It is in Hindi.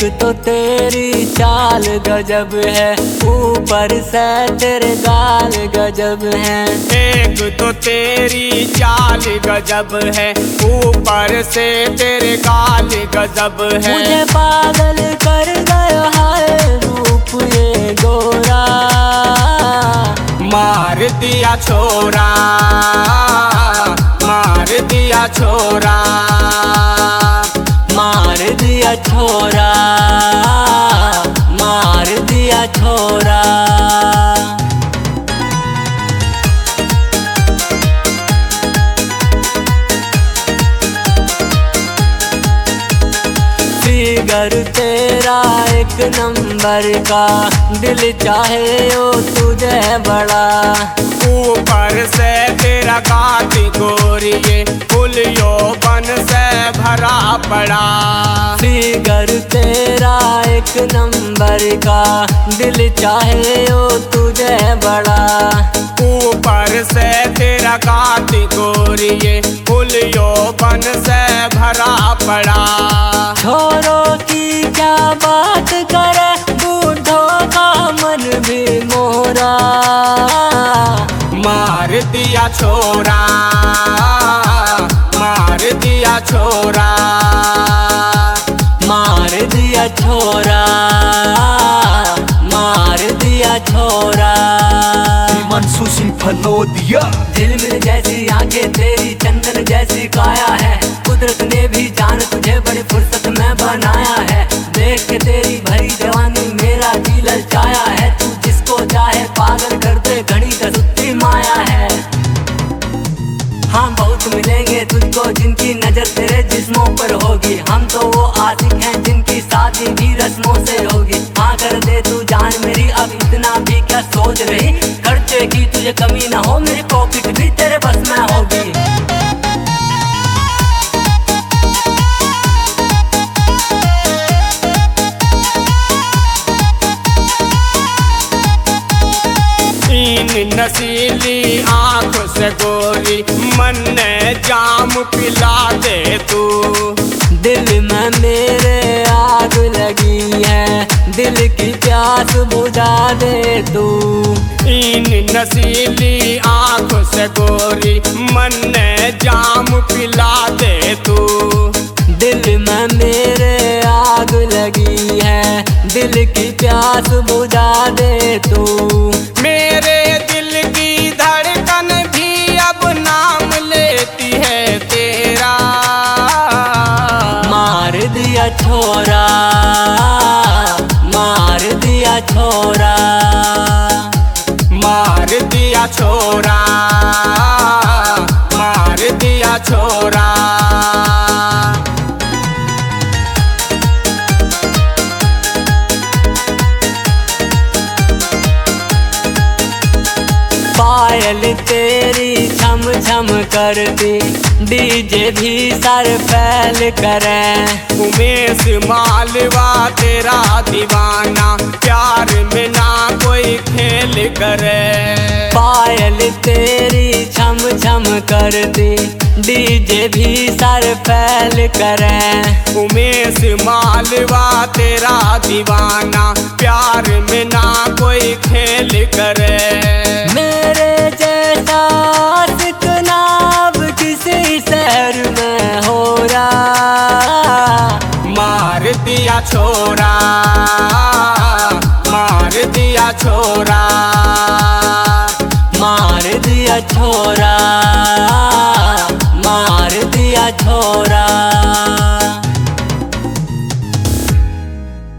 तो तेरी चाल गजब है, ऊपर से तेरे गाल गजब है। एक तो तेरी चाल गजब है, ऊपर से तेरे गाल गजब है। मुझे पागल कर गया है रूप ये गोरा, मार दिया छोरा, मार दिया छोरा, मार दिया छोरा, मार दिया छोरा। फिगर तेरा एक नंबर का, दिल चाहे ओ तुझे बड़ा। ऊपर से तेरा काटी गोरिये, फुल यौवन से भरा पड़ा। फिगर तेरा एक नंबर का, दिल चाहे ओ तुझे बड़ा। ऊपर से तेरा काटी गोरिये, फुल यौवन से भरा पड़ा। छोरों की क्या बात करे, बूढ़ों का मन भी मोरा। मार दिया छोरा, मार दिया छोरा, मार दिया छोरा, मार दिया छोरा। हिमांशु सिंह फलोदिया। झिलमिल जैसी आंखें तेरी, चंदन जैसी काया है। कुदरत ने भी जान तुझे बड़ी फुर्सत में बनाया है। देख के तेरी भरी जवानी मेरा दिल ललचाया है। तू जिसको चाहे पागल कर दे, घड़ी का सुत्ती माया है। हम बहुत मिलेंगे तुझको जिनकी नजर तेरे जिस्मों पर होगी। हम तो वो आशिक हैं जिनकी शादी भी रस्मों से होगी। हाँ कर दे तू जान मेरी, अब इतना भी क्या सोच रही। खर्चे की तुझे कमी ना हो, मेरी पॉकेट भी तेरे बस में होगी। इन नसीली आँख से गोरी, मन ने जाम पिला दे तू। दिल में मेरे आग लगी है, दिल की प्यास बुझा दे तू। इन नसीली आँख से गोरी, मन ने जाम पिला दे तू। दिल में मेरे आग लगी है, दिल की प्यास बुझा दे तू। मेरे दिल की धड़कन भी अब नाम लेती है तेरा। मार दिया छोरा, मार दिया छोरा, मार दिया छोरा, मार दिया छोरा। पायल तेरी छम छम करती, डीजे भी सर फैल करे। उमेश मालवा तेरा दीवाना, प्यार में ना कोई खेल करे। पायल तेरी छम छम करती, डीजे भी सर फैल करे। उमेश मालवा तेरा दीवाना, प्यार में ना कोई खेल करे। मेरे जैसा आशिक ना अब किसी शहर में हो रहा। मार दिया छोरा, मार दिया छोरा, मार दिया छोरा।